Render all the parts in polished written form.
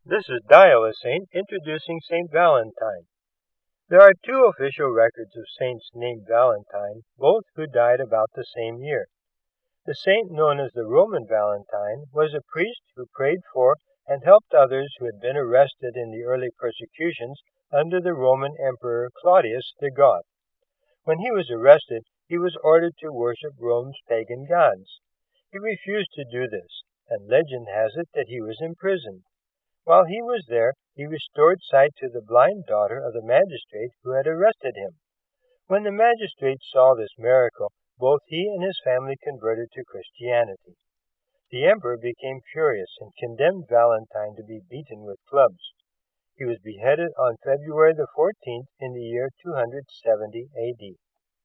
This is Dial a Saint introducing St. Valentine. There are two official records of saints named Valentine, both who died about the same year. The saint known as the Roman Valentine was a priest who prayed for and helped others who had been arrested in the early persecutions under the Roman Emperor Claudius the Goth. When he was arrested, he was ordered to worship Rome's pagan gods. He refused to do this, and legend has it that he was imprisoned. While he was there, he restored sight to the blind daughter of the magistrate who had arrested him. When the magistrate saw this miracle, both he and his family converted to Christianity. The emperor became furious and condemned Valentine to be beaten with clubs. He was beheaded on February the 14th in the year 270 A.D.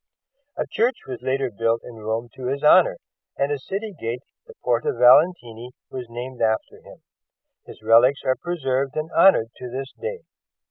A church was later built in Rome to his honor, and a city gate, the Porta Valentini, was named after him. His relics are preserved and honored to this day.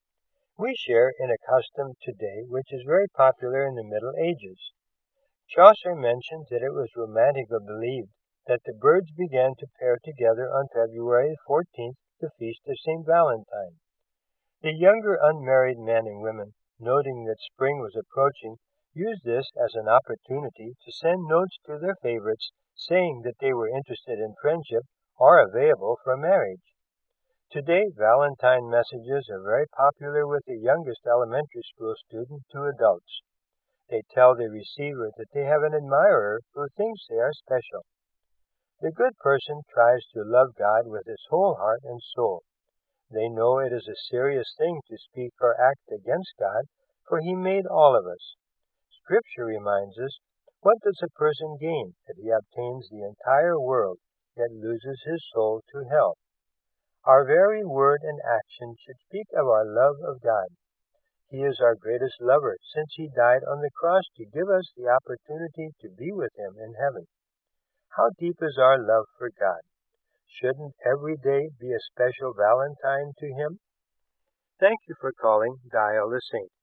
We share in a custom today which is very popular in the Middle Ages. Chaucer mentions that it was romantically believed that the birds began to pair together on February 14th, the feast of St. Valentine. The younger unmarried men and women, noting that spring was approaching, used this as an opportunity to send notes to their favorites saying that they were interested in friendship or available for marriage. Today, Valentine messages are very popular with the youngest elementary school student to adults. They tell the receiver that they have an admirer who thinks they are special. The good person tries to love God with his whole heart and soul. They know it is a serious thing to speak or act against God, for he made all of us. Scripture reminds us, what does a person gain if he obtains the entire world, yet loses his soul to hell? Our very word and action should speak of our love of God. He is our greatest lover, since he died on the cross to give us the opportunity to be with him in heaven. How deep is our love for God? Shouldn't every day be a special Valentine to him? Thank you for calling Dial the Saint.